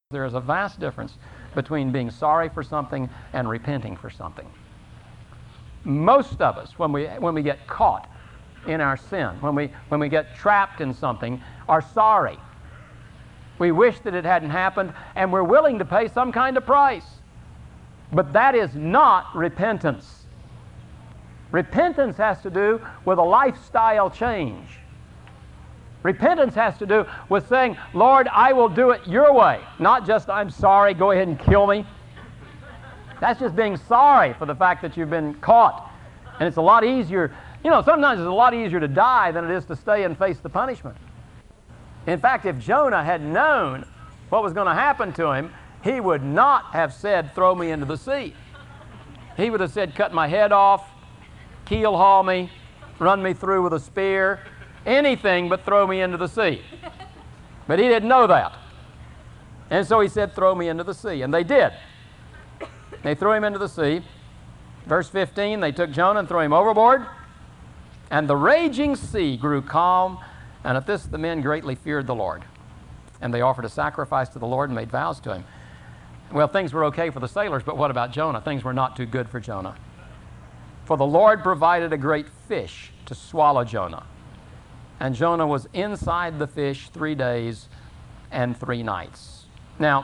There is a vast difference between being sorry for something and repenting for something. Most of us, when we get caught in our sin, when we get trapped in something, are sorry. We wish that it hadn't happened, and we're willing to pay some kind of price. But that is not repentance. Repentance has to do with a lifestyle change. Repentance has to do with saying, Lord, I will do it your way. Not just, I'm sorry, go ahead and kill me. That's just being sorry for the fact that you've been caught. And it's a lot easier, sometimes it's a lot easier to die than it is to stay and face the punishment. In fact, if Jonah had known what was going to happen to him, he would not have said, throw me into the sea. He would have said, cut my head off, keel haul me, run me through with a spear, anything but throw me into the sea. But he didn't know that. And so he said, throw me into the sea. And they did. They threw him into the sea. Verse 15, they took Jonah and threw him overboard. And the raging sea grew calm. And at this the men greatly feared the Lord. And they offered a sacrifice to the Lord and made vows to him. Well, things were okay for the sailors, but what about Jonah? Things were not too good for Jonah. For the Lord provided a great fish to swallow Jonah. And Jonah was inside the fish 3 days and 3 nights. Now,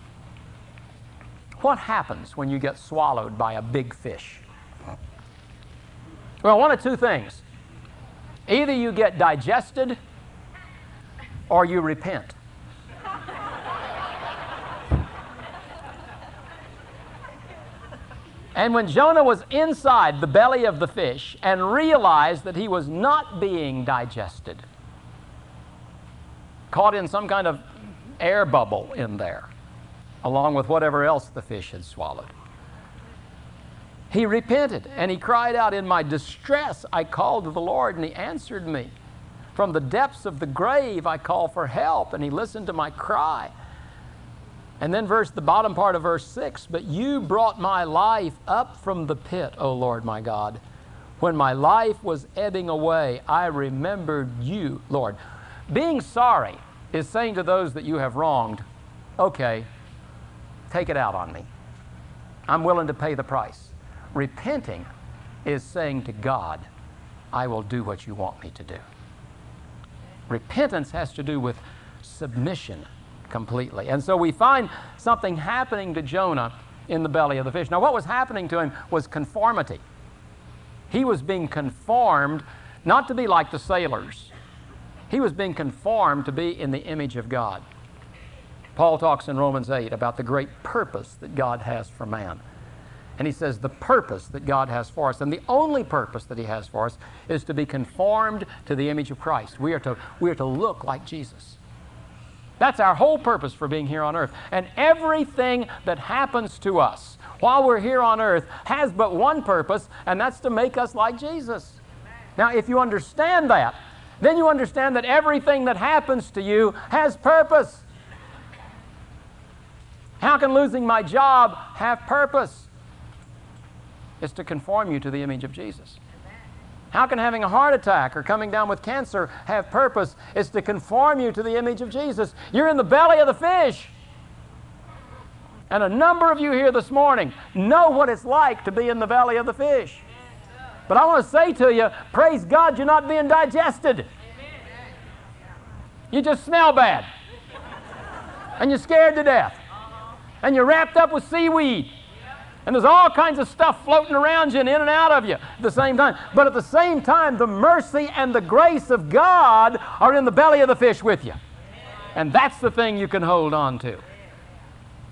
what happens when you get swallowed by a big fish? Well, one of two things. Either you get digested or you repent. And when Jonah was inside the belly of the fish and realized that he was not being digested, caught in some kind of air bubble in there, along with whatever else the fish had swallowed, he repented and he cried out, in my distress I called to the Lord and he answered me. From the depths of the grave I called for help and he listened to my cry. And then the bottom part of verse 6, but you brought my life up from the pit, O Lord my God. When my life was ebbing away, I remembered you, Lord. Being sorry is saying to those that you have wronged, okay, take it out on me. I'm willing to pay the price. Repenting is saying to God, I will do what you want me to do. Repentance has to do with submission completely. And so we find something happening to Jonah in the belly of the fish. Now, what was happening to him was conformity. He was being conformed not to be like the sailors. He was being conformed to be in the image of God. Paul talks in Romans 8 about the great purpose that God has for man. And he says the purpose that God has for us, and the only purpose that he has for us, is to be conformed to the image of Christ. We are to look like Jesus. That's our whole purpose for being here on earth. And everything that happens to us while we're here on earth has but one purpose, and that's to make us like Jesus. Now, if you understand that, then you understand that everything that happens to you has purpose. How can losing my job have purpose? It's to conform you to the image of Jesus. How can having a heart attack or coming down with cancer have purpose? It's to conform you to the image of Jesus. You're in the belly of the fish. And a number of you here this morning know what it's like to be in the belly of the fish. But I want to say to you, praise God, you're not being digested. You just smell bad. And you're scared to death. And you're wrapped up with seaweed. And there's all kinds of stuff floating around you and in and out of you at the same time. But at the same time, the mercy and the grace of God are in the belly of the fish with you. And that's the thing you can hold on to.